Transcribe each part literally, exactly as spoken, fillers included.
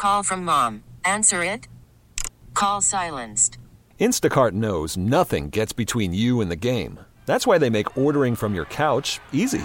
Call from mom. Answer it. Call silenced. Instacart knows nothing gets between you and the game. That's why they make ordering from your couch easy.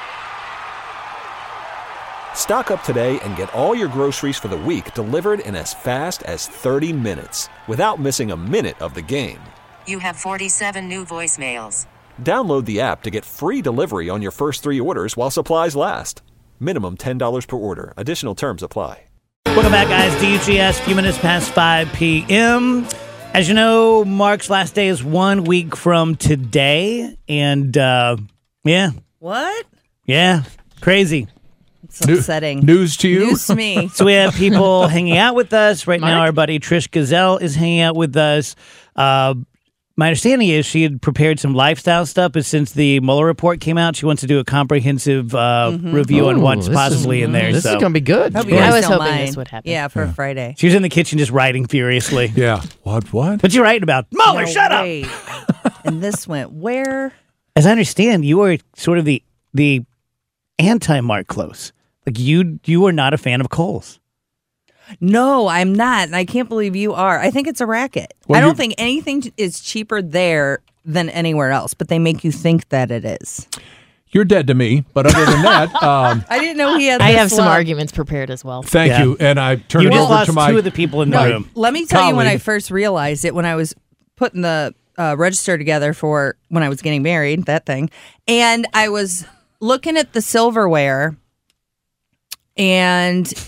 Stock up today and get all your groceries for the week delivered in as fast as thirty minutes without missing a minute of the game. You have forty-seven new voicemails. Download the app to get free delivery on your first three orders while supplies last. Minimum ten dollars per order. Additional terms apply. Welcome back, guys. D U G S, a few minutes past five p.m. As you know, Mark's last day is one week from today. And, uh, yeah. What? Yeah. Crazy. It's upsetting. News to you? News to me. So we have people hanging out with us. Right Mark? now, our buddy Trish Gazelle is hanging out with us. Uh, my understanding is she had prepared some lifestyle stuff, but since the Mueller report came out, she wants to do a comprehensive uh, Mm-hmm. review on Ooh, what's this possibly is, in there. This so. is going to be good. Hope you Yeah. guys I was don't hoping mind. this would happen. Yeah, for Friday. She was in the kitchen just writing furiously. Yeah. What, what? What you writing about? Mueller, No, shut wait. And this went where? As I understand, you are sort of the the anti-Mark Close. Like you, you are not a fan of Kohl's. No, I'm not. And I can't believe you are. I think it's a racket. Well, I don't you- think anything t- is cheaper there than anywhere else, but they make you think that it is. You're dead to me, but other than that, um, I didn't know he had I this have some love. arguments prepared as well. thank Yeah. you. And I turn You it just over lost to my... two of the people in the my- room. Let me tell you when I colleague. first realized it, when I was putting the uh, register together for when I was getting married, that thing. And I was looking at the silverware, and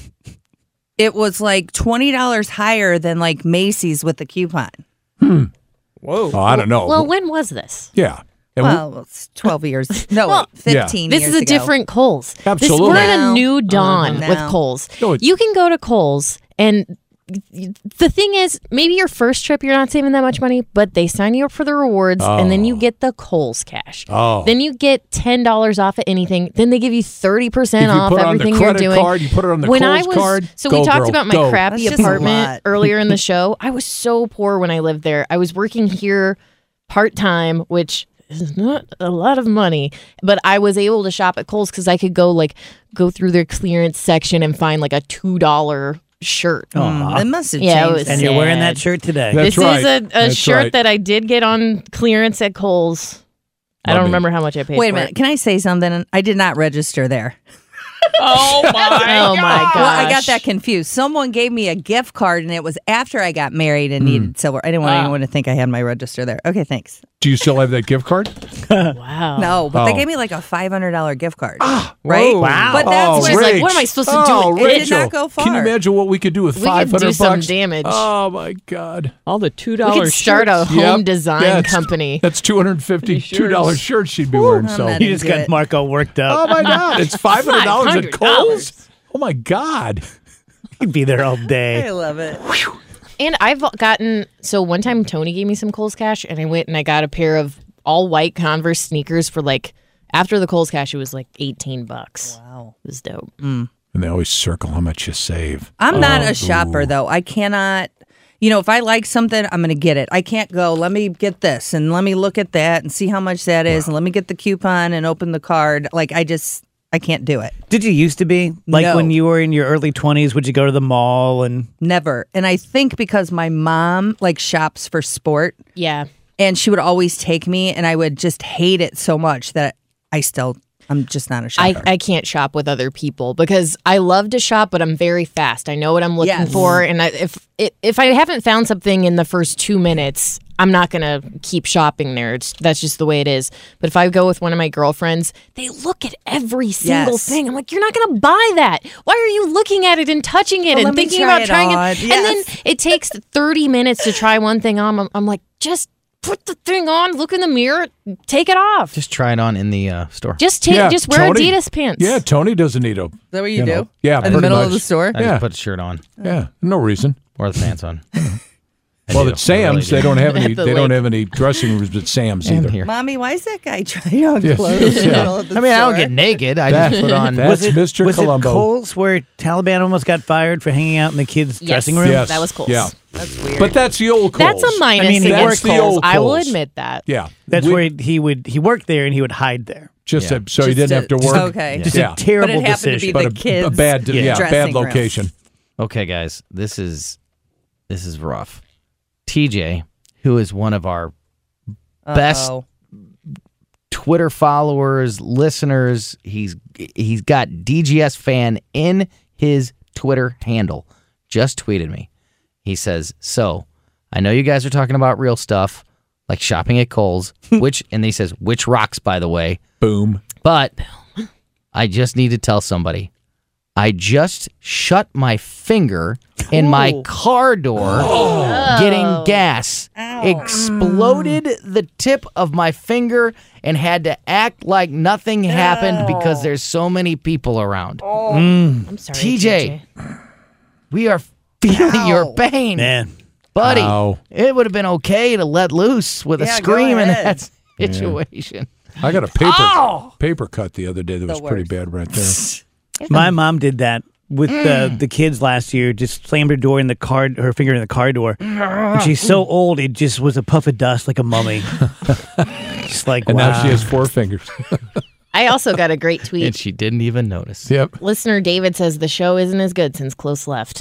it was like twenty dollars higher than like Macy's with the coupon. Whoa. Oh, I don't know. Well, when was this? yeah. And we- Well, it's twelve years. No, Well, wait, fifteen This years is a ago. different Kohl's. This, Absolutely. we're in a No. new dawn Uh-huh. with No. Kohl's. No, it- You can go to Kohl's, and the thing is, maybe your first trip you're not saving that much money, but they sign you up for the rewards, and then you get the Kohl's cash. Oh. Then you get ten dollars off of anything. Then they give you thirty percent If you off put it on the everything you're credit doing. card, you put it on the when I Kohl's was, card, So go, we talked girl, about my go. crappy That's just a lot. apartment earlier in the show. I was so poor when I lived there. I was working here part-time, which is not a lot of money, but I was able to shop at Kohl's because I could go like go through their clearance section and find like a two dollar shirt. Mm, it must have Yeah, it changed. was- And you're wearing sad. that shirt today. That's this right. is a, a That's shirt right. that I did get on clearance at Kohl's. I don't Love it. remember how much I paid Wait a for minute. it. Can I say something? I did not register there. Oh my oh my god! Well, I got that confused. Someone gave me a gift card, and it was after I got married and needed silver. I didn't want Wow. anyone to think I had my register there. Okay, thanks. Do you still have that gift card? Wow. No, but they Oh. gave me like a five hundred dollars gift card. right? Whoa. Wow. But that's Oh, what She's like, Rach. what am I supposed to do Oh, with It it? did not go far. Can you imagine what we could do with We could five hundred do some bucks? damage. Oh my God! All the two We dollars could start a home Yep. design Yeah, it's- company. That's two hundred fifty two dollars shirts she'd be wearing. I'm So, not You just into got it. Marco worked up. oh my God, it's five hundred dollars at five hundred Kohl's. dollars. Oh my God! You'd be there all I day. love it. And I've gotten, so one time Tony gave me some Kohl's cash and I went and I got a pair of all white Converse sneakers for like, after the Kohl's cash, it was like eighteen bucks. Wow. It was dope. And they always circle how much you save. I'm not Oh, a shopper, ooh. though. I cannot, you know, if I like something, I'm going to get it. I can't go, let me get this and let me look at that and see how much that is and let me get the coupon and open the card. Like, I just, I can't do it. Did you used to be? Like No. when you were in your early twenties, would you go to the mall and Never. And I think because my mom, like, shops for sport Yeah. and she would always take me and I would just hate it so much that I still, I'm just not a I, shopper. I can't shop with other people because I love to shop, but I'm very fast. I know what I'm looking Yes. for. And I, if it, if I haven't found something in the first two minutes, I'm not going to keep shopping there. It's, that's just the way it is. But if I go with one of my girlfriends, they look at every single Yes. thing. I'm like, you're not going to buy that. Why are you looking at it and touching it Well, let and me thinking try about it trying on. it? And then Yes. it takes thirty minutes to try one thing on. I'm, I'm like, just put the thing on, look in the mirror, take it off. Just try it on in the uh, store. Just take, Yeah, just wear Tony- Adidas pants. Yeah, Tony doesn't need a. Is that what you, you do? know, yeah, In the pretty middle of much. the store? I Yeah. just put a shirt on Yeah, no reason. or the pants on. I Well, do. at Sam's, I really they do. don't have any. At the They don't lake. have any dressing rooms at Sam's And either. here. Mommy, why is that guy trying on Yes. clothes in the Yeah. middle of the I mean, I don't store? get naked. I That- just put on. That's was it, Mister was Columbo. it Kohl's where Taliban almost got fired for hanging out in the kids' Yes. dressing room? Yes, That was Kohl's. Yeah, That's weird. but that's the old Kohl's. That's a minus I mean, he against worked the Kohl's. old I will Kohl's. admit that. Yeah, That's We- where he would he worked there and he would hide there. just Yeah. a, so he Just didn't a- have to work. Okay. Just Yeah. a terrible But it happened to be decision. But the a, kids' a bad, yeah, dressing bad room. location. Okay, guys, this is this is rough. T J, who is one of our best Uh-oh. Twitter followers, listeners, he's he's got D G S fan in his Twitter handle. Just tweeted me. He says, "So, I know you guys are talking about real stuff, like shopping at Kohl's, which," and he says, "which rocks, by the way. Boom. But I just need to tell somebody. I just shut my finger in my car door getting gas. Exploded the tip of my finger and had to act like nothing happened because there's so many people around. I'm sorry, T J, we are feeling your pain. Man. Buddy, Ow. it would have been okay to let loose with a Yeah, go scream in ahead. that situation. I got a paper paper cut the other day that was The pretty worst. bad right there. My mom did that with uh, the kids last year. Just slammed her door in the car, her finger in the car door. And she's so old, it just was a puff of dust like a mummy. Just like, And wow. now she has four fingers. I also got a great And tweet. she didn't even notice. Yep. Listener David says the show isn't as good since Close left.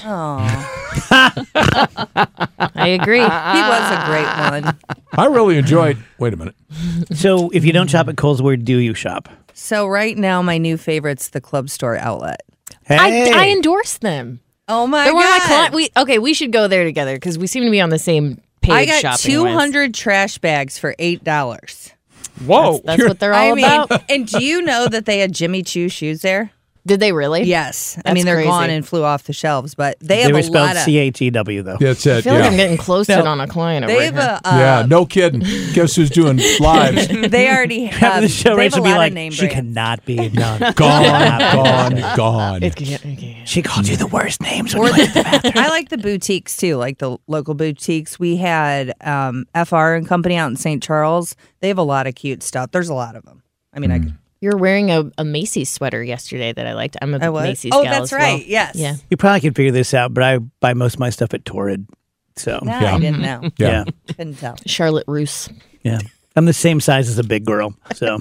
I agree. He was a great one. I really enjoyed. Wait a minute. So if you don't shop at Kohl's, where do you shop? So right now, my new favorite's the Club Store Outlet. Hey. I, I endorse them. Oh my They're god! one of my clients. We okay. We should go there together because we seem to be on the same page. I got shopping two wise. hundred trash bags for eight dollars. Whoa. That's what they're all I mean, about. and do you know that they had Jimmy Choo shoes there? Did they really? Yes. I That's mean, they're crazy. gone and flew off the shelves, but they They have were a spelled lot of. C H E W, though. That's I it. feel like I'm Yeah. getting close No. to on a client They over have here. a. Uh, Yeah. No kidding. Guess who's doing lives? They already After have. the show, they have Rachel a be lot like, of name she brands. cannot be done. Gone. Gone. Gone. She called you the worst names. Or the, I like the boutiques too, like the local boutiques. We had um, F R and Company out in Saint Charles. They have a lot of cute stuff. There's a lot of them. I mean, I could. You were wearing a, a Macy's sweater yesterday that I liked. I'm a I was. Macy's Oh, gal that's as well. right. Yes. Yeah. You probably could figure this out, but I buy most of my stuff at Torrid. So, No, Yeah. I didn't know. Yeah. yeah. Couldn't tell. Charlotte Roos. Yeah. I'm the same size as a big girl. So,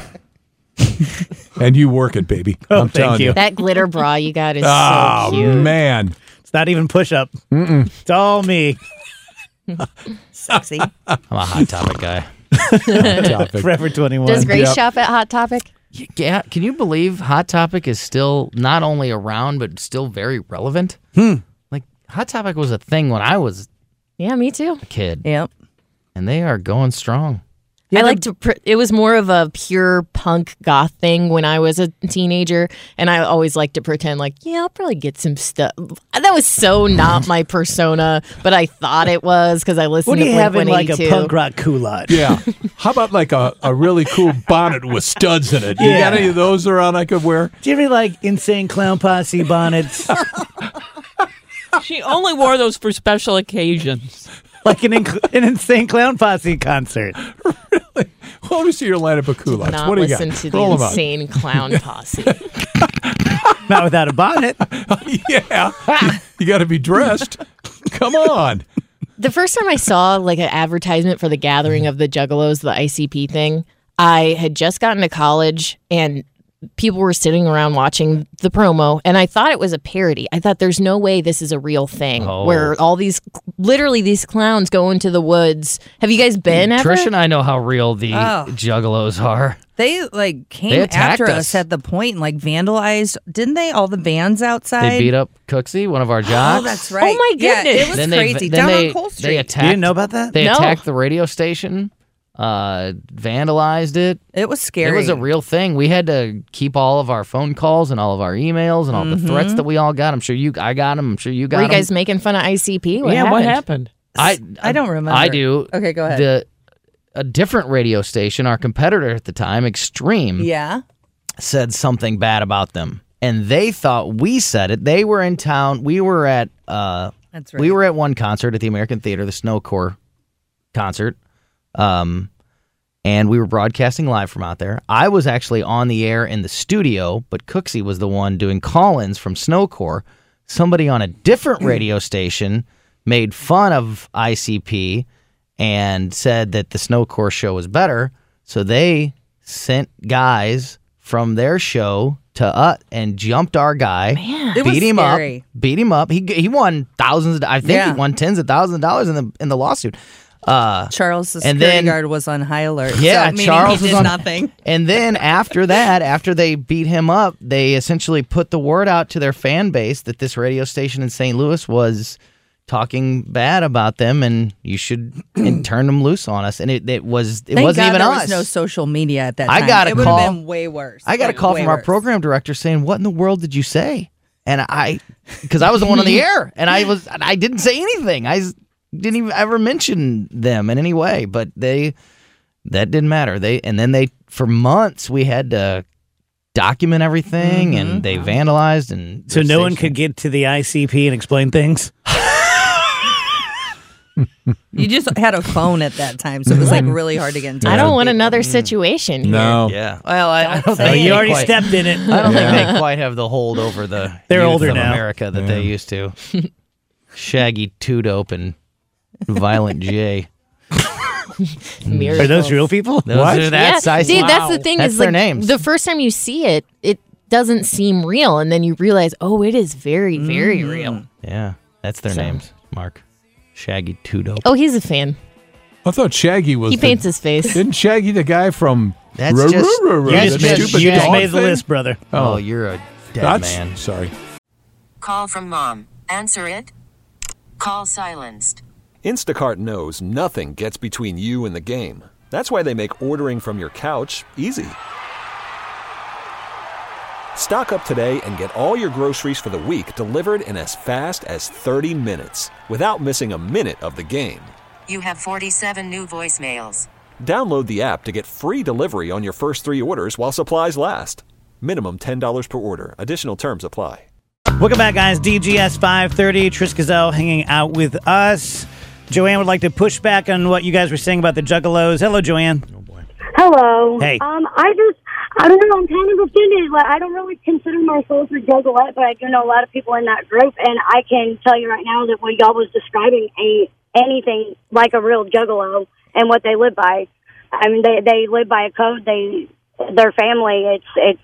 And you work it, baby. Oh, I'm thank telling you. you. That glitter bra you got is Oh, so cute. man. it's not even push up. It's all me. Sexy. I'm a Hot Topic guy. Topic. Forever twenty-one. Does Grace Yep. shop at Hot Topic? Yeah, can you believe Hot Topic is still not only around but still very relevant? Hmm. Like Hot Topic was a thing when I was Yeah, me too. a kid, Yep. and they are going strong. I like to. Pr- it was more of a pure punk goth thing when I was a teenager, and I always liked to pretend like, yeah, I'll probably get some stuff. That was so not my persona, but I thought it was because I listened What do to you have in Blink like a one eighty-two. punk rock culotte? Yeah. How about like a, a really cool bonnet with studs in it? You Yeah. got any of those around I could wear? Do you ever like Insane Clown Posse bonnets? She only wore those for special occasions. Like an, inc- an Insane Clown Posse concert. Well, let me see your lineup of culottes. Not What do you listen got? to the Roll 'em out. insane clown posse. Not without a bonnet. Yeah. You, you got to be dressed. Come on. The first time I saw like an advertisement for the Gathering of the Juggalos, the I C P thing, I had just gotten to college and people were sitting around watching the promo, and I thought it was a parody. I thought there's no way this is a real thing Oh. where all these, literally these clowns go into the woods. Have you guys been ever? Trish and I know how real the Oh. Juggalos are. They like came They attacked after us. us at the point and like vandalized. Didn't they? All the vans outside. They beat up Cooksey, one of our jocks. Oh, that's right. Oh, my Yeah, it goodness. was Then crazy. they, then Down they, on Cole they Street. attacked. You didn't know about that? They No. attacked the radio station, uh, vandalized it. It was scary. It was a real thing. We had to keep all of our phone calls and all of our emails and all the threats that we all got. I'm sure you, I got them. I'm sure you got Were you them. guys making fun of I C P? What yeah, happened? what happened? I, I don't remember. I do. Okay, go ahead. The a different radio station, our competitor at the time, Extreme, Yeah. said something bad about them, and they thought we said it. They were in town. We were at uh, That's right. we were at one concert at the American Theater, the Snowcore concert, um, and we were broadcasting live from out there. I was actually on the air in the studio, but Cooksey was the one doing call-ins from Snowcore. Somebody on a different radio station made fun of I C P and said that the Snowcore show was better, so they sent guys from their show to us and jumped our guy, It beat was him scary. up, beat him up. He he won thousands. Of, I think Yeah. he won tens of thousands of dollars in the in the lawsuit. Uh, Charles, the and security then- guard, was on high alert. Yeah, so, meaning Charles he was did on nothing. And then after that, after they beat him up, they essentially put the word out to their fan base that this radio station in Saint Louis was talking bad about them, and you should and turn them loose on us. And it, it was it Thank wasn't God even there us. was no social media at that I time. got a it would call- have been way worse. I got Like, a call way from our worse. program director saying, "What in the world did you say?" And I, because I was the one on the air, and I was I didn't say anything. I s- didn't even ever mention them in any way. But they that didn't matter. They and then they for months we had to document everything, Mm-hmm. and they vandalized and So the no one station- could get to the I C P and explain things? You just had a phone at that time, so it was like really hard to get into. I don't want people. another situation here. No. Yeah. Well, I, I don't Oh, think you they already quite- stepped in it. I don't think they quite have the hold over the They're youth older of now. America that they used to. Shaggy Two Dope and Violent J. Are those real people? Those What? are- that's, yeah. I See, wow. that's the thing That's is their like names. the first time you see it, it doesn't seem real, and then you realize, oh, it is very, very Mm. real. Yeah, that's their So- names. Mark. Shaggy Two Dope. Oh, he's a fan. I thought Shaggy was. He the- paints his face. Isn't Shaggy the guy from? That's Ruh, just- ruh, ruh, ruh, you that just made- stupid You just dog made the thing? list, brother. Oh, you're a dead That's man. sorry. Call from mom. Answer it. Call silenced. Instacart knows nothing gets between you and the game. That's why they make ordering from your couch easy. Stock up today and get all your groceries for the week delivered in as fast as thirty minutes without missing a minute of the game. You have forty-seven new voicemails. Download the app to get free delivery on your first three orders while supplies last. Minimum ten dollars per order. Additional terms apply. Welcome back, guys. D G S five thirty. Tris Gazelle hanging out with us. Joanne would like to push back on what you guys were saying about the Juggalos. Hello, Joanne. Hello. Hey. Um, I just, I don't know, I'm kind of offended. Like, I don't really consider myself a juggalette, but I do know a lot of people in that group, and I can tell you right now that what y'all was describing ain't anything like a real juggalo and what they live by. I mean, they they live by a code. They, their family, it's, it's,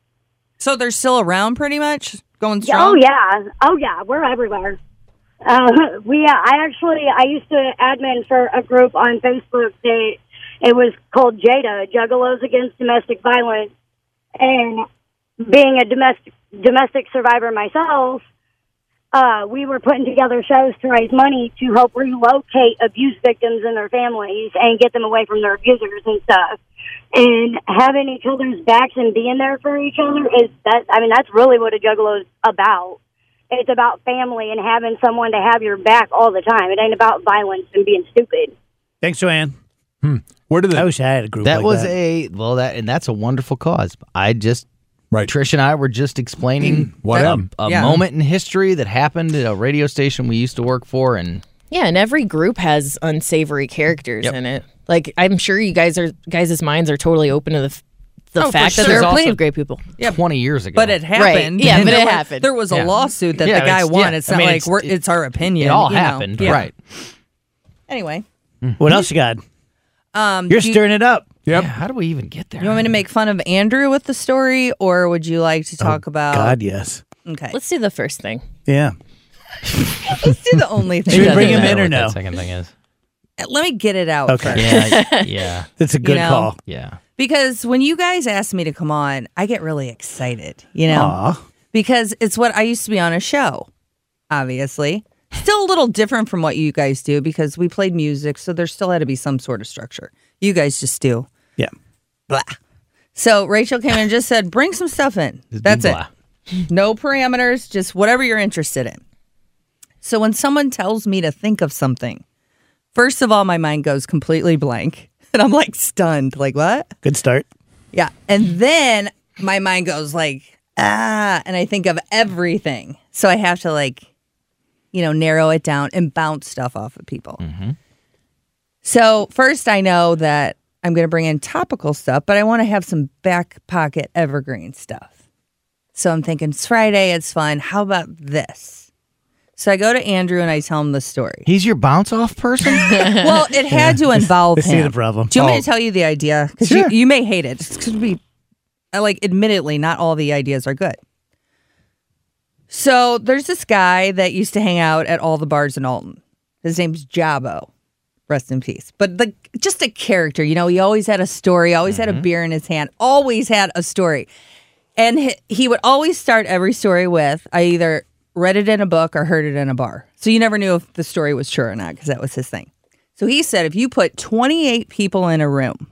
So they're still around, pretty much going yeah, strong. oh yeah, oh yeah, we're everywhere. Uh, we, uh, I actually, I used to admin for a group on Facebook that it was called Jada, Juggalos Against Domestic Violence. And being a domestic domestic survivor myself, uh, we were putting together shows to raise money to help relocate abuse victims and their families and get them away from their abusers and stuff. And having each other's backs and being there for each other is that. I mean, that's really what a juggalo is about. It's about family and having someone to have your back all the time. It ain't about violence and being stupid. Thanks, Joanne. Where did I the wish I had a group That like was that. a well, that and that's a wonderful cause. I just right? Trish and I were just explaining What a, happened? a Yeah. moment in history that happened at a radio station we used to work for, and Yeah, and every group has unsavory characters Yep. in it. Like, I'm sure you guys are guys' minds are totally open to the f- the Oh, for fact that sure. there There's are plenty also of great people. Yeah, twenty years ago, but it happened. Yeah, and but there it was- happened. There was a Yeah. lawsuit that Yeah, the guy it's- won. yeah. It's I not mean, like it's- we're, it- it's our opinion. it all you know? happened, Yeah. right? Anyway, What else you got? um, You're do you, stirring it up. Yep. Yeah, how do we even get there? you want me to make fun of Andrew with the story, or would you like to talk about? God, yes. Okay, let's Let's do the first thing. Yeah. do the only thing. Should we that bring him matters. in or What no? that second thing is. Let me get it out. Okay. first. Yeah, yeah, That's a good know, call. yeah. Because when you guys ask me to come on, I get really excited. You know, Aw. because it's what I used to be on a show. Obviously, still a little different from what you guys do because we played music, so there still had to be some sort of structure. You guys just do. Yeah. Blah. So Rachel came in and just said, bring some stuff in. Just That's blah. it. No parameters, just whatever you're interested in. So when someone tells me to think of something, first of all, my mind goes completely blank. And I'm like stunned. Like, what? Good start. Yeah. And then my mind goes like, ah, and I think of everything. So I have to like, you know, narrow it down and bounce stuff off of people. So first I know that I'm going to bring in topical stuff, but I want to have some back pocket evergreen stuff. So I'm thinking it's Friday, it's fun. How about this? So I go to Andrew and I tell him the story. He's your bounce off person. Well, it had to involve I see him. the problem. Do you want me Oh. to tell you the idea? Because Sure. you, you may hate it. It's going to be like, admittedly, not all the ideas are good. So there's this guy that used to hang out at all the bars in Alton. His name's Jabbo. Rest in peace. But the just a character, you know, he always had a story, always mm-hmm. had a beer in his hand, always had a story. And he, he would always start every story with, I either read it in a book or heard it in a bar. So you never knew if the story was true or not because that was his thing. So he said if you put twenty-eight people in a room,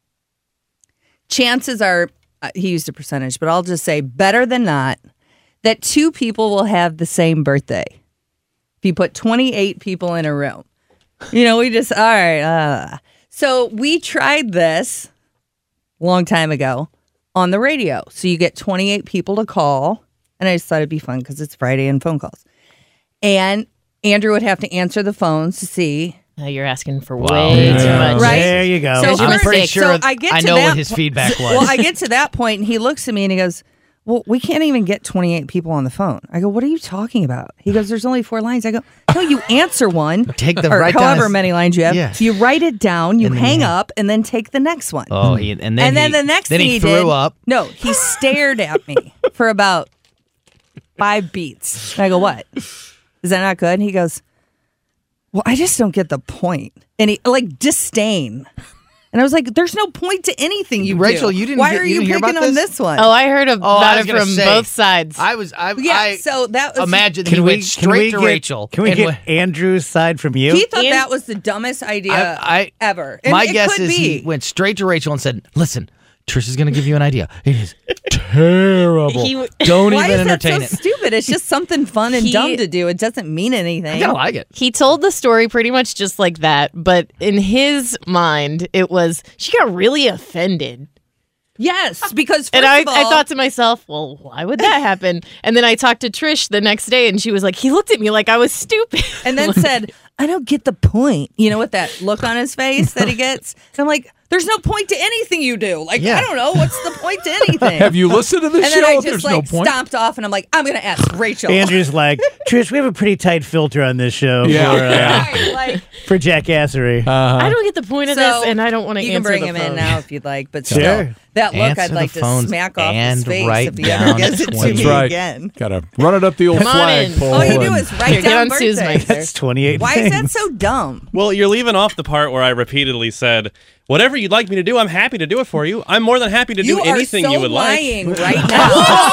chances are, uh, he used a percentage, but I'll just say better than not, that two people will have the same birthday. If you put twenty-eight people in a room. You know, we just, all right. Uh. So we tried this a long time ago on the radio. So you get twenty-eight people to call. And I just thought it'd be fun because it's Friday and phone calls. And Andrew would have to answer the phones to see. Oh, you're asking for Wow. way Yeah. too much. Right? There you go. So There's your I'm pretty mistake. sure So I get I to know that what his po- feedback was. Well, I get to that point and he looks at me and he goes, well, we can't even get twenty-eight people on the phone. I go, what are you talking about? He goes, there's only four lines. I go, no, you answer one. Take the or write down however his- many lines you have. Yeah. You write it down, you And then hang you- up, and then take the next one. Oh, he, and then and then he- the next then thing he, he, threw did, up. No, he stared at me for about five beats. And I go, what? Is that not good? And he goes, well, I just don't get the point. And he, like, disdain. And I was like, there's no point to anything you Rachel, do. you didn't Why get- are you you didn't hear picking about on this? this one? Oh, I heard Oh, about I was it gonna from say, both sides. I was, I, yeah, I so that was... imagine Can he we, went can straight we to get, Rachel. Can we and get went- Andrew's side from you? He thought And- that was the dumbest idea I, I, ever. And my it guess could is be. he went straight to Rachel and said, listen, Trish is going to give you an idea. It is terrible. He- Don't Why even is that entertain so it. stupid? It's just something fun and He- dumb to do. It doesn't mean I anything. kind of like it. He told the story pretty much just like that, but in his mind, it was she got really offended. Yes, because first And I, of all, I thought to myself, well, why would that happen? And then I talked to Trish the next day, and she was like, he looked at me like I was stupid. and then said, I don't get the point. You know, with that look on his face that he gets? And I'm like, there's no point to anything you do. Like, Yeah. I don't know. What's the point to anything? Have you listened to this and show? then I just There's like no point. stomped off and I'm like, I'm going to ask Rachel. Andrew's like, Trish, we have a pretty tight filter on this show Yeah. for, uh, Right, like, for jackassery. Uh-huh. I don't get the point of so this, and I don't want to you answer can bring the him phone. in now if you'd like, but Sure. still, that look Answer I'd the like to phones smack off and his face write if he ever down gives it to twenty. me That's right. again. Gotta run it up the old Come on in. flagpole. All you do and- is write Here, get down on Sue's birthdays. mic there. That's twenty-eight Why is that things. so dumb? Well, you're leaving off the part where I repeatedly said, whatever you'd like me to do, I'm happy to do it for you. I'm more than happy to do You are anything so you would lying like. right now.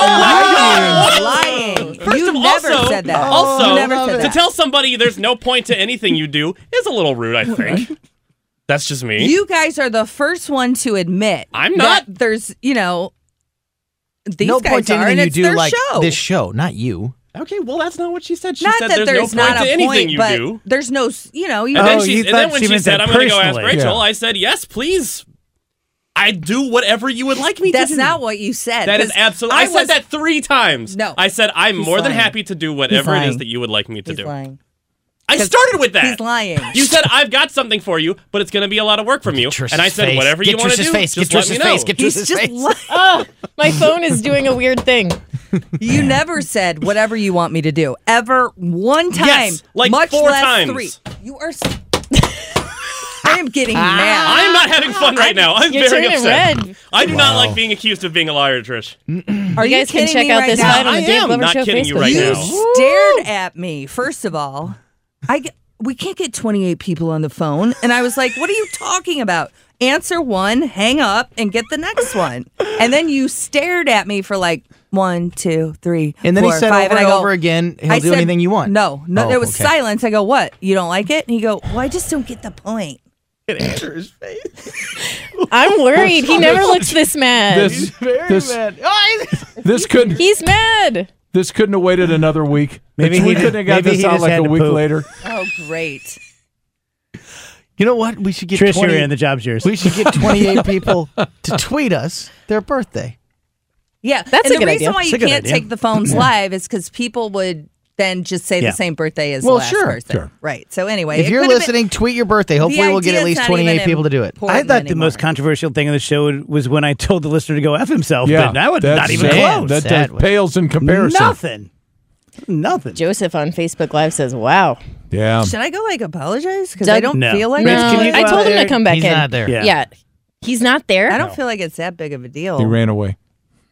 Whoa! lying. First You of all, never also, said that. Also, you never said to that. tell somebody there's no point to anything you do is a little rude, I think. That's just me. You guys are the first one to admit I'm that not. there's, you know, these No guys point to are, anything and you it's do their like show. this show, not you. Okay, well, that's not what she said. She not said that there's, there's no point not to a anything point, you but do. there's no, s- you know, you And Oh, then, you she, and thought then when she she, meant said, that I'm going to go ask personally. Rachel, Yeah. I said, yes, please. I do whatever you would like me that's to do. not what you said. That is 'cause absolutely. I, I said was- that three times. No. I said I'm He's more than lying. happy to do whatever it is lying. that you would like me to He's do. lying. I started with that. He's lying. You said I've got something for you, but it's going to be a lot of work from you. Trish's and I said face. whatever Get you want to Trish's do, face. just Get let Trish's me know. face. Get He's Trish's just face. lying. Oh, my phone is doing a weird thing. You never said whatever you want me to do ever one time. Yes, like much four less times. Three. You are. s- I am getting mad. I'm not having fun right now. I'm You're very turning upset. red. I do not Wow. like being accused of being a liar, Trish. Are You guys can kidding check me out right this now? fight on I the Dave am Glover not Show kidding you Facebook right You now. page. stared at me. First of all, I get, we can't get twenty-eight people on the phone, and I was like, "What are you talking about?" Answer one, hang up, and get the next one. And then you stared at me for like one, two, three, And then four, he said five, over and I go, over again, he'll I do said, anything you want. No, no, Oh, there was okay. silence. I go, "What? You don't like it?" And he go, "Well, I just don't get the point." I'm worried. He never looks this mad. This, this, this couldn't He's mad. this couldn't have waited another week. Maybe we he couldn't just- have got maybe this he out just like had a to week poop. later. Oh, great. You know what? We should get Trish, twenty. you're in. The job's yours. We should get twenty-eight people to tweet us their birthday. Yeah, That's and a the good reason idea. why It's you a good can't idea. take the phones live is because people would then just say Yeah. the same birthday as Well, the last sure, person. sure. Right. So anyway, If it you're could've been- listening, tweet your birthday. the Hopefully, we'll get at idea's least not twenty-eight even people to do it. I important thought the anymore. most controversial thing of the show was when I told the listener to go F himself, Yeah, but that was that's not even sad. close. That Sad does, one. pales in comparison. Nothing. Nothing. Joseph on Facebook Live says, wow. Yeah. Should I go like apologize? Because Doug- I don't No. feel like Rich, No, can you go I out told him there? to come back He's in. not there. Yeah. Yeah. He's not there? I don't feel like it's that big of a deal. He ran away.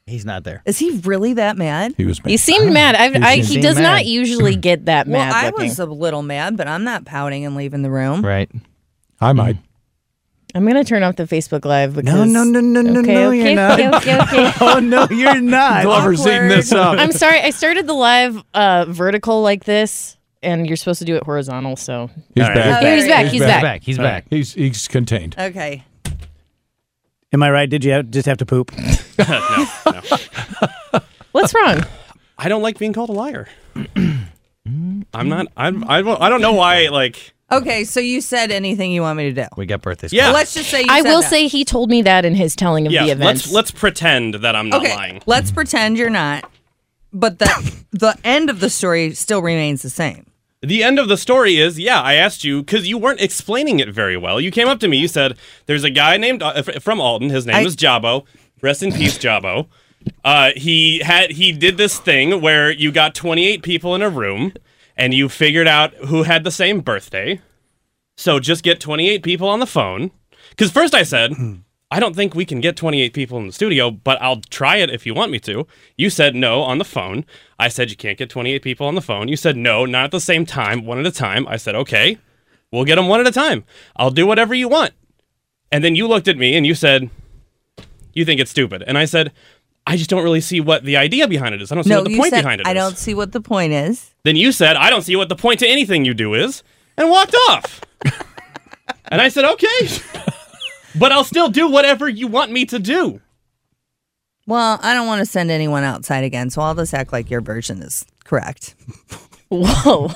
He's not there. Is he really that mad? He was mad. He seemed mad. I, I, he seemed does mad. not usually get that Well, mad. I looking. was a little mad, but I'm not pouting and leaving the room. Right. I might. I'm gonna turn off the Facebook Live because No, no, no, no, no, okay, no, okay, you're not. okay, okay, okay. Oh no, you're not. Glover's eating this up. I'm sorry. I started the live uh, vertical like this, and you're supposed to do it horizontal. So He's All right. back. Here, he's back. He's, He's back. back. He's back. He's he's contained. Okay. Am I right? Did you have, just have to poop? no, no. What's wrong? I don't like being called a liar. I'm not. I'm. I don't. I don't know why. Like. Okay, so you said anything you want me to do. We got birthdays. Yeah. Well, let's just say you I said will that. say he told me that in his telling of Yeah. the events. Let's let's pretend that I'm not Okay, lying. let's pretend you're not. But the the end of the story still remains the same. The end of the story is, yeah, I asked you because you weren't explaining it very well. You came up to me, you said, "There's a guy named uh, f- from Alton. His name I- is Jabbo. Rest in peace, Jabbo. Uh, he had he did this thing where you got twenty-eight people in a room, and you figured out who had the same birthday. So just get twenty-eight people on the phone. Because first I said, I don't think we can get twenty-eight people in the studio, but I'll try it if you want me to. You said no on the phone. I said you can't get twenty-eight people on the phone. You said no, not at the same time, one at a time. I said, okay, we'll get them one at a time. I'll do whatever you want. And then you looked at me and you said, you think it's stupid. And I said, I just don't really see what the idea behind it is. I don't see No, what the you point said behind it is. I don't see what the point is. Then you said, I don't see what the point to anything you do is, and walked off. And I said, okay. But I'll still do whatever you want me to do. Well, I don't want to send anyone outside again, so I'll just act like your version is correct. Whoa.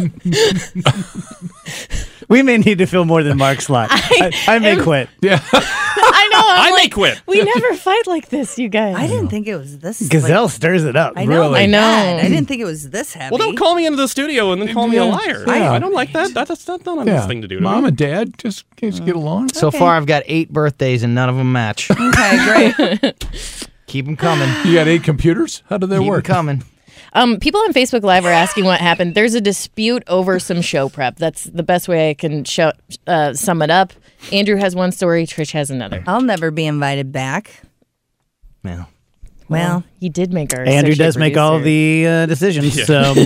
We may need to fill more than Mark's slot. I, I, may am- quit. Yeah. I know. I'm I may like, quit. We never fight like this, you guys. I didn't think it was this. Gazelle like- stirs it up. I know. really. my I know. God, I didn't think it was this heavy. Well, don't call me into the studio and then call me a liar. Yeah. I, I don't like that. that that's not a nice Yeah. thing to do to Mom me. and Dad just can't you get along. So far, I've got eight birthdays and none of them match. Okay, great. Keep them coming. You got eight computers? How do they Keep 'em work? coming. Um, people on Facebook Live are asking what happened. There's a dispute over some show prep. That's the best way I can show, uh, sum it up. Andrew has one story. Trish has another. I'll never be invited back. Yeah. Well, He did make our Andrew associate does make all producer. the uh, decisions. So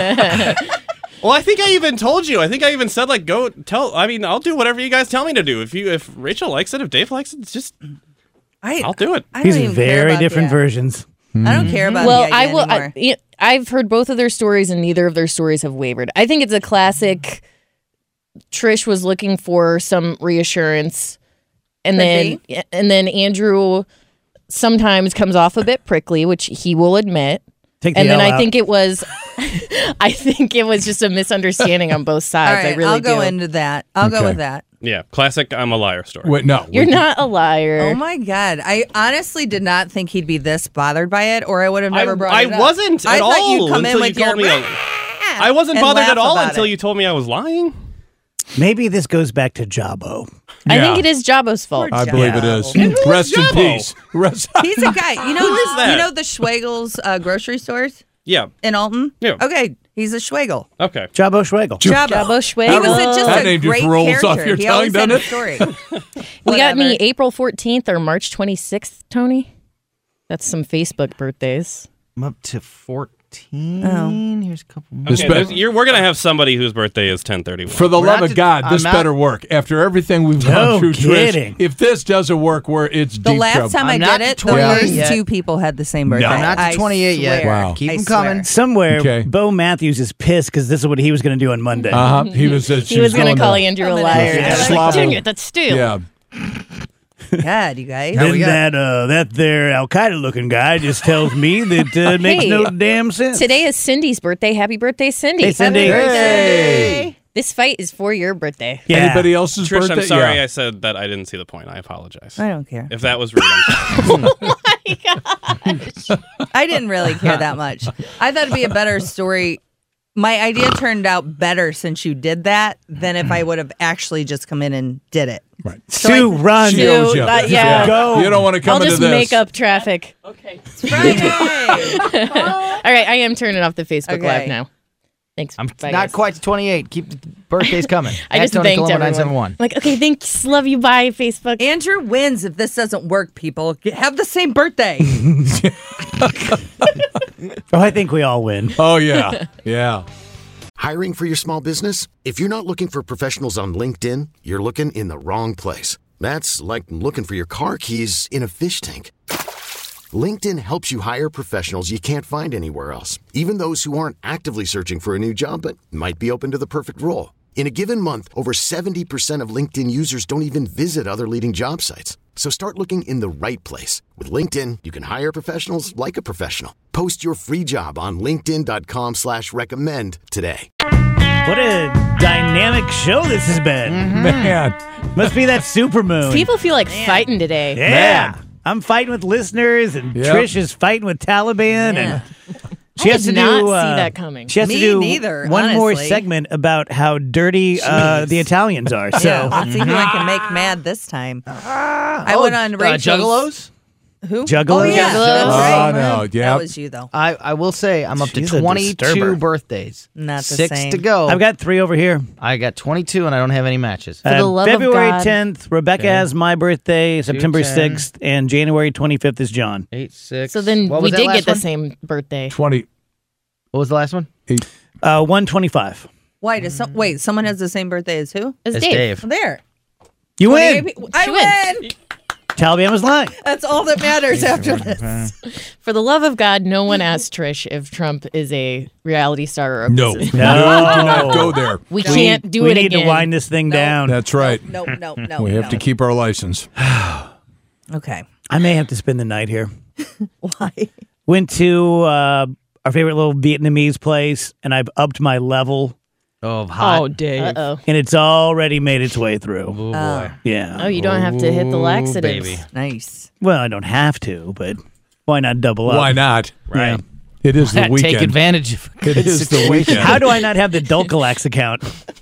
Well, I think I even told you. I think I even said, like, go tell. I mean, I'll do whatever you guys tell me to do. If you, if Rachel likes it, if Dave likes it, it's just, I, I'll do it. I don't these even are care very about different the, versions. I don't care about Well, the idea I will. anymore. I, yeah, I've heard both of their stories, and neither of their stories have wavered. I think it's a classic. Trish was looking for some reassurance, and Could then and then Andrew sometimes comes off a bit prickly, which he will admit. Take And the then L I out. think it was, I think it was just a misunderstanding on both All sides. right, I really I'll go do. into that. I'll go Okay. with that. Yeah, classic. I'm a liar story. Wait, no. You're we- not a liar. Oh my God. I honestly did not think he'd be this bothered by it, or I would have never I, brought I it up. wasn't I at thought all you'd come in until with you called your me. A, I wasn't and bothered laugh at all about until it. you told me I was lying. Maybe this goes back to Jabbo. I Yeah. think it is Jabo's fault. I believe it is. And who's Rest in Jabbo? peace. Rest. He's a guy. You know, Who is that? You know the Schwegel's uh, grocery stores Yeah. in Alton? Yeah. Okay, he's a Schwegel. Okay. Jabbo Schwegel. Jabbo. Jabbo Schwegel. He was a, just That a name just great rolls character. off your he tongue, always had doesn't a story. We got any Whatever. April fourteenth or March twenty-sixth, Tony? That's some Facebook birthdays. I'm up to fourteen. Oh. Here's a couple more. This Okay, be- there's- you're, we're gonna have somebody whose birthday is ten thirty-one. For the We're love not of to- God, I'm this not- better work. After everything we've No gone through, kidding. Trish, if this doesn't work, we're it's The deep last trouble. time I'm I not did to it, the twenty-eight first yet. two people had the same birthday. I'm not to I twenty-eight yet. swear. Wow. Keep I 'em swear. coming. Somewhere, Okay. Bo Matthews is pissed because this is what he was going to do on Monday. Uh huh. He was. Uh, He was going to call Andrew a I'm gonna- liar. Yeah. And I was like, Slobber. dang it, that's steel. Yeah. God, you guys. How we Then got- that uh, that there Al Qaeda looking guy just tells me that uh, makes Hey, no damn sense. Today is Cindy's birthday. Happy birthday, Cindy. Hey, Cindy. Hey. This fight is for your birthday. Yeah. Anybody else's Trish, birthday? I'm sorry Yeah. I said that I didn't see the point. I apologize. I don't care. If that was rude, I'm sorry. I didn't really care that much. I thought it'd be a better story. My idea turned out better since you did that than if I would have actually just come in and did it. Right. Sue, run. She owes Sue, you. uh, yeah. Go. You don't want to come I'll into just this. make up traffic. Friday. All right, I am turning off the Facebook Okay. Live now. Thanks. I'm Bye, not guys. quite to twenty-eight. Keep the birthdays coming. I At just Tony thanked Colombo everyone. nine seven one. Like, okay, thanks. Love you. Bye, Facebook. Andrew wins if this doesn't work, people. Have the same birthday. Oh, I think we all win. Oh, yeah. Yeah. Hiring for your small business? If you're not looking for professionals on LinkedIn, you're looking in the wrong place. That's like looking for your car keys in a fish tank. LinkedIn helps you hire professionals you can't find anywhere else, even those who aren't actively searching for a new job but might be open to the perfect role. In a given month, over seventy percent of LinkedIn users don't even visit other leading job sites. So start looking in the right place. With LinkedIn, you can hire professionals like a professional. Post your free job on linkedin.com slash recommend today. What a dynamic show this has been. Man. Must be that supermoon. People feel like fighting today. Yeah. Man. I'm fighting with listeners, and Yep. Trish is fighting with Taliban. And she I has did to not do, see uh, that coming. She has Me to do neither, one more honestly. segment about how dirty uh, the Italians are. So Yeah, let's see who I can make mad this time. I went on Uh, Rachel's. Juggalos? Who? Juggalos? Oh, yeah. Juggalos? That's right. Oh, no. That Yeah. was you, though. I, I will say I'm up She's to a twenty-two disturber. birthdays. Not the Six same. to go. I've got three over here. I got twenty-two and I don't have any matches. For the Uh, love of February God. tenth, Rebecca has my birthday, September ten. sixth, and January twenty-fifth is John. Eight, six. So then What we was that did last get the one? same birthday. twenty. What was the last one? Uh, one twenty-five. Why does some, wait? Someone has the same birthday as who? It's It's Dave. Dave. Well, there. You twenty-eight win. pe- I She win. wins. Taliban was lying. That's all that matters after this. For the love of God, no one asked Trish if Trump is a reality star or a No. business- Do not go there. We can't do we it need again. to wind this thing down. That's right. No, no, no. We have no. to keep our license. Okay. I may have to spend the night here. Why? Went to uh, our favorite little Vietnamese place, and I've upped my level, Oh, hot. Oh, Dave. Uh-oh. and it's already made its way through. Oh, boy. Yeah. Oh, you don't have to hit the Ooh, laxatives. baby. Nice. Well, I don't have to, but why not double up? Why not? Right. It is the Take weekend. advantage of It is the weekend. How do I not have the Dulcolax account?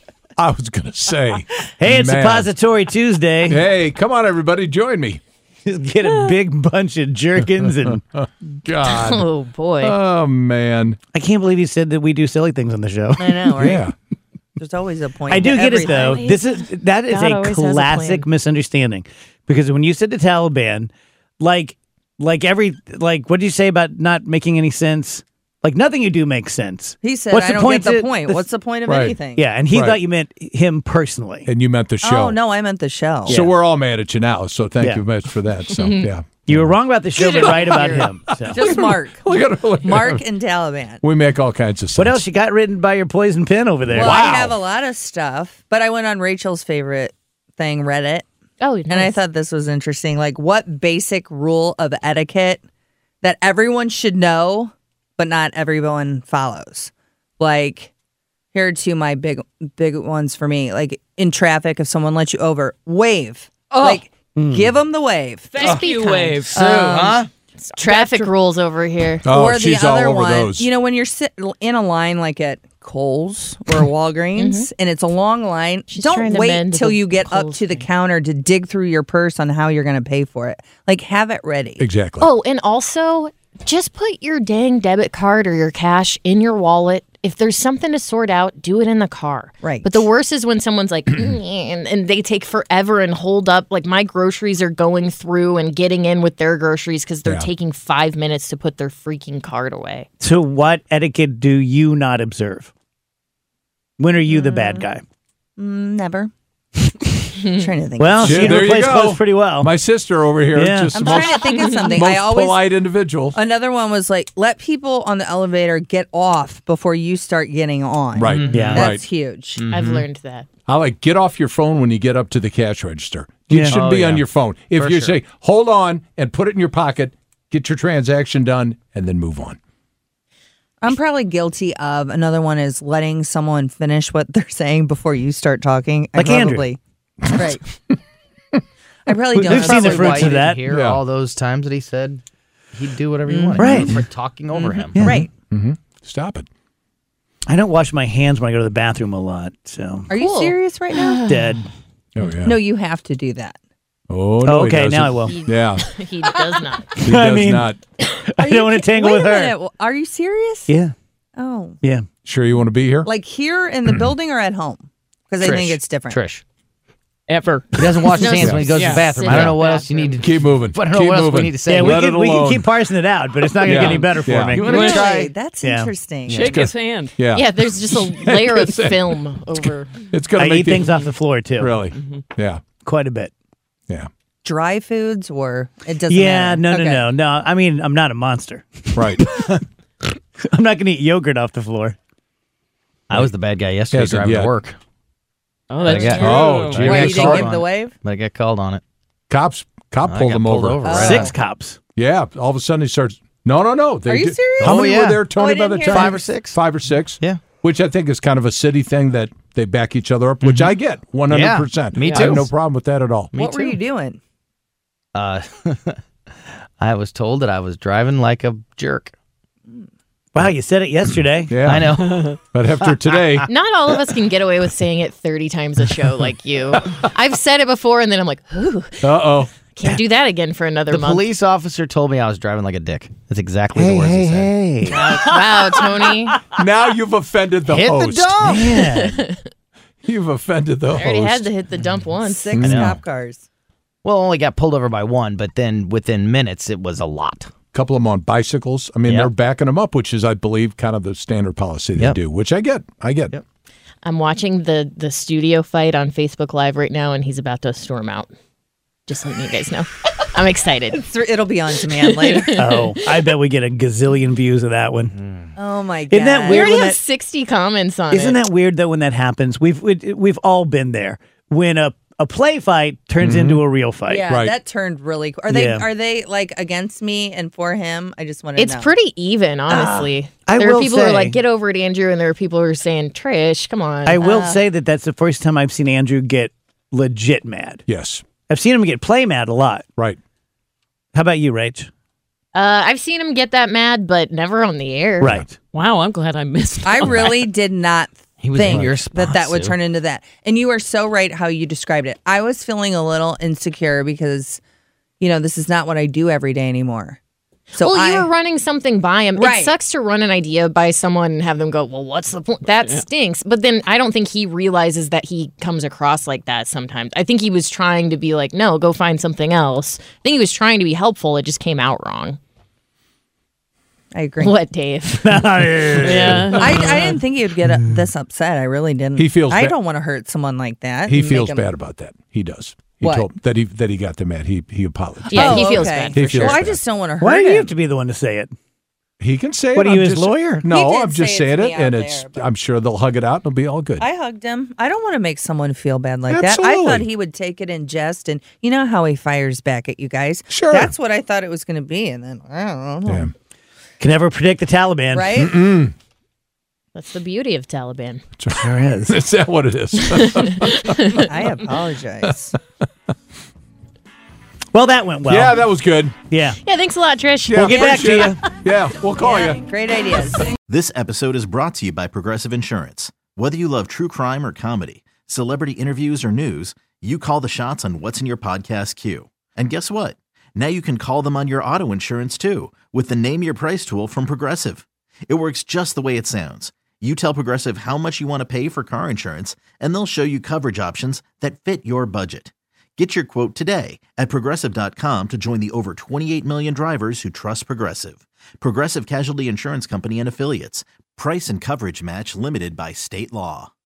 I was going to say. Hey, it's Man. Suppository Tuesday. Hey, come on, everybody. Join me. Just get a big bunch of jerkins, and God. Oh, boy. Oh, man. I can't believe you said that we do silly things on the show. I know, right? Yeah. There's always a point. I do to get it though. everything. This is that is God a always has a classic plan. misunderstanding because when you said the Taliban, like, like every like, what did you say about not making any sense? Like nothing you do makes sense. He said, What's I the don't point get the to- point. the- What's the point of Right. anything? Yeah, and he Right. thought you meant him personally. And you meant the show. Oh, no, I meant the show. So we're all mad at you now. So thank Yeah. you much for that. So, yeah. You were wrong about the show, but right about him. So. Just Mark. Look at, look at Mark him. and Taliban. We make all kinds of sense. What else you got written by your poison pen over there? Well, Wow. I have a lot of stuff, but I went on Rachel's favorite thing, Reddit, Oh, and I nice. thought this was interesting. Like, what basic rule of etiquette that everyone should know, but not everyone follows? Like, here are two of my big, big ones for me. Like, in traffic, if someone lets you over, wave. Like, give them the wave. Thank be you, kind. Wave. So, huh? Traffic rules over here. Oh, or the she's other all over one, those. you know, when you're sit in a line like at Kohl's or Walgreens, and it's a long line, She's don't trying to wait mend till the you get up Kohl's to the thing. counter to dig through your purse on how you're going to pay for it. Like, have it ready. Exactly. Oh, and also just put your dang debit card or your cash in your wallet. If there's something to sort out, do it in the car. Right. But the worst is when someone's like, and, and they take forever and hold up. Like my groceries are going through and getting in with their groceries because they're Yeah. taking five minutes to put their freaking card away. So, what etiquette do you not observe? When are you the bad guy? Mm, never. trying to think. Well, of Yeah, she there you replaced go. clothes pretty well. My sister over here, Yeah. just I'm the most, trying to think of something. most I always polite individual. another one was like, let people on the elevator get off before you start getting on. Right. Yeah. That's Right. huge. I've learned that. I like get off your phone when you get up to the cash register. You Yeah. should Oh, be on yeah. your phone. If For you sure. say, hold on and put it in your pocket, get your transaction done, and then move on. I'm probably guilty of another one is letting someone finish what they're saying before you start talking. I Like Andrew. probably, right. I probably don't. We've seen the Probably fruits why of you didn't that. Hear Yeah. all those times that he said he'd do whatever you wanted. Right. For talking over him. Right. Stop it. I don't wash my hands when I go to the bathroom a lot, so Are you Cool. serious right now? dead. Oh, yeah. No, you have to do that. Oh, no, he Okay, now doesn't. I will. Yeah, He does not. he I does mean- not. I don't want to tangle Wait with a her. minute. Are you serious? Yeah, Oh, yeah. Sure you want to be here? Like here in the building or at home? Because I Trish. think it's different. Trish. Ever. He doesn't wash his No, hands when he goes yeah. to the bathroom. Sit I don't in know the what else you need to Keep moving. I don't know Keep what else moving. we need to say. Yeah, we Let can, it we can alone. keep parsing it out, but it's not going to Yeah. get any better for Yeah. me. You wanna Really? try? That's Yeah. interesting. Shake his hand. Yeah. Yeah, there's just a layer of film over. It's going I to make eat the- things off the floor, too. Really? Yeah. Quite a bit. Yeah. Dry foods or it doesn't Yeah, matter? no, Okay. no, no, no. I mean, I'm not a monster. Right. I'm not going to eat yogurt off the floor. I was the bad guy yesterday Hasn't driving yet. to work, Oh, that's I got- true. Oh, gee. I Why, got you didn't called give on the it. wave? but I got called on it. Cops cop I pulled got him pulled over. over, Oh. right Six on. cops. Yeah. All of a sudden he starts. No, no, no. They Are you did- serious? How Oh, many yeah. were there, Tony, Oh, I by the didn't hear time? that. Five or six. Five or six? Yeah. Which I think is kind of a city thing that they back each other up, which I get one hundred percent. Yeah, me I have too. no problem with that at all. Me what too. were you doing? Uh, I was told that I was driving like a jerk. Wow, you said it yesterday. Yeah. I know. But after today, Not all of us can get away with saying it thirty times a show like you. I've said it before, and then I'm like, ooh, uh-oh. can't do that again for another The month. police officer told me I was driving like a dick. That's exactly the words he said. hey. Wow, Tony. Now you've offended the Hit host. the dump. Man. You've offended the I already host. had to hit the dump once. Six I know. cop cars. Well, only got pulled over by one, but then within minutes it was a lot. couple of them on bicycles. I mean, Yep. they're backing them up, which is, I believe, kind of the standard policy they Yep. do, which I get. I get. Yep. I'm watching the the studio fight on Facebook Live right now, and he's about to storm out. Just letting you guys know. I'm excited. It's- It'll be on demand later. Oh, I bet we get a gazillion views of that one. Oh my god! Isn't that We weird? already when have that- sixty comments on Isn't it. that weird though when that happens? We've we, we've all been there. When a, a play fight turns into a real fight. Yeah, Right. that turned really. Are they Yeah. are they like against me and for him? I just want to It's know. pretty even, honestly. I there will are people who are say- like, get over it, Andrew, and there are people who are saying, Trish, come on. I will say that that's the first time I've seen Andrew get legit mad. Yes. I've seen him get play mad a lot. Right. How about you, Rach? Uh, I've seen him get that mad, but never on the air. Right. Wow, I'm glad I missed. I all that. really did not He was in think your that that would spot, Sue. turn into that. And you are so right how you described it. I was feeling a little insecure because, you know, this is not what I do every day anymore. So well, I, you were running something by him. Right. It sucks to run an idea by someone and have them go, well, what's the point? That stinks. But then I don't think he realizes that he comes across like that sometimes. I think he was trying to be like, no, go find something else. I think he was trying to be helpful. It just came out wrong. I agree. What, Dave? Yeah. I, I didn't think he would get uh, this upset. I really didn't. He feels I bad- don't want to hurt someone like that. He and feels make him- bad about that. He does. He What? told that he that he got them mad. He he apologized. Yeah, he Oh, feels okay. bad He for sure. feels Well, I bad. just don't want to hurt Why do him. you have to be the one to say it? He can say What it. are you, I'm his just- lawyer? No, He did I'm just say it saying to it, me and out it's. there, but- I'm sure they'll hug it out. and It'll be all good. I hugged him. I don't want to make someone feel bad like that. I Absolutely. thought he would take it in jest, and you know how he fires back at you guys. Sure. That's what I thought it was going to be, and then I don't know. Yeah. Can never predict the Taliban. Right? That's the beauty of Taliban. Sure is. Is that what it is? I apologize. Well, that went well. yeah, that was good. Yeah. Yeah, thanks a lot, Trish. Yeah, We'll get back to appreciate it. Yeah, we'll call Yeah, you. Great ideas. This episode is brought to you by Progressive Insurance. Whether you love true crime or comedy, celebrity interviews or news, you call the shots on what's in your podcast queue. And guess what? Now you can call them on your auto insurance too with the Name Your Price tool from Progressive. It works just the way it sounds. You tell Progressive how much you want to pay for car insurance, and they'll show you coverage options that fit your budget. Get your quote today at Progressive dot com to join the over twenty-eight million drivers who trust Progressive. Progressive Casualty Insurance Company and Affiliates. Price and coverage match limited by state law.